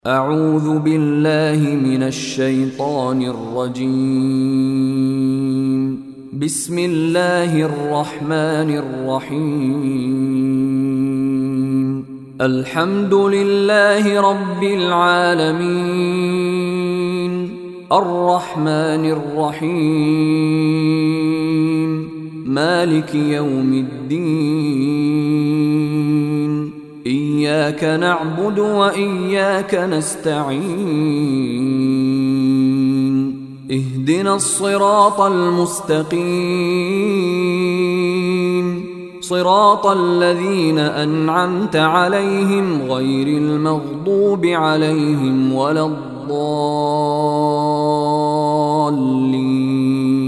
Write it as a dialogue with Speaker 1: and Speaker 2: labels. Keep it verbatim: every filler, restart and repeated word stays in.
Speaker 1: أعوذ بالله من الشيطان الرجيم. بسم الله الرحمن الرحيم. الحمد لله رب العالمين، الرحمن الرحيم، مالك يوم الدين. إياك نعبد وإياك نستعين. اهدنا الصراط المستقيم، صراط الذين أنعمت عليهم غير المغضوب عليهم ولا الضالين.